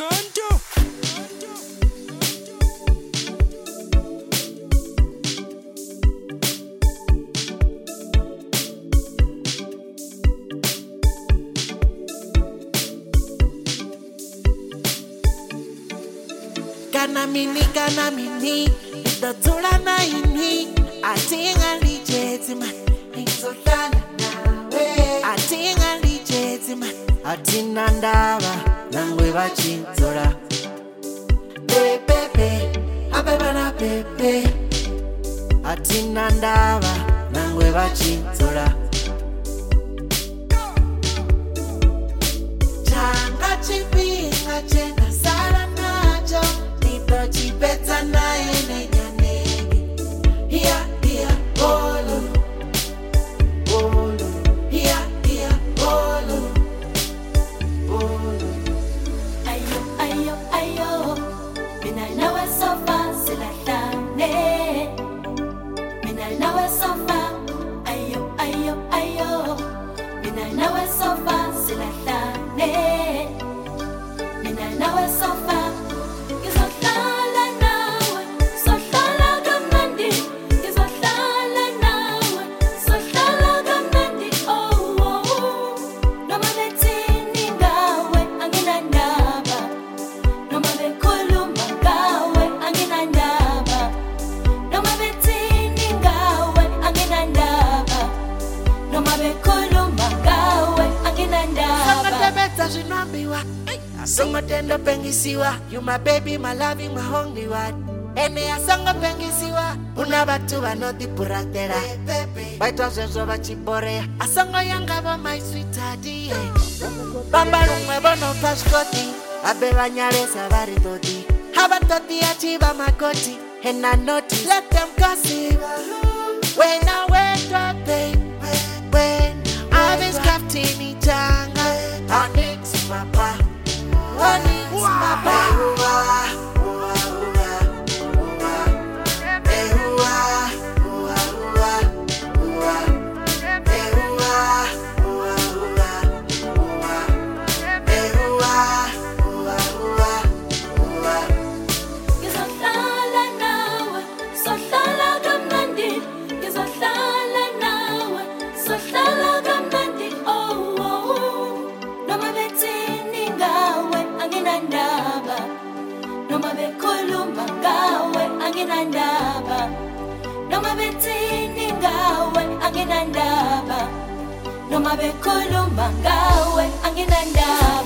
Kana mini, ito tula na ini. Ating alijeti man, izotana nawe. Ating alijeti man, atinandaba nangwe bachinzura. Pepe, abeba na pepe. Atinandaba nangwe bachinzura. Changa chipinga chena sara nacho. Chipeta na ene nyanege. Here, bolo. Here, bolo. Ayo. Mina nawe sofa silahlane. Mina nawe sofa. Ayo. Mina nawe sofa silahlane. Mina nawe sofa. Songo tendo pengisiwa, you my baby, my loving, my only one. Ene ya songo pengisiwa, una batu banoti puratera. Baito zezo bachibore, asongo yanga bo my sweethearty. Bamba rumwe bono paskoti, abe banyare sabari toti. Haba toti achiba makoti, and I notice, let them gossip. When I wake up, babe, when I've been crafting each other, Onyx, papa. Onyx, papa. Noma betini ngawe anginandaba. Noma bekhuluma ngawe anginandaba.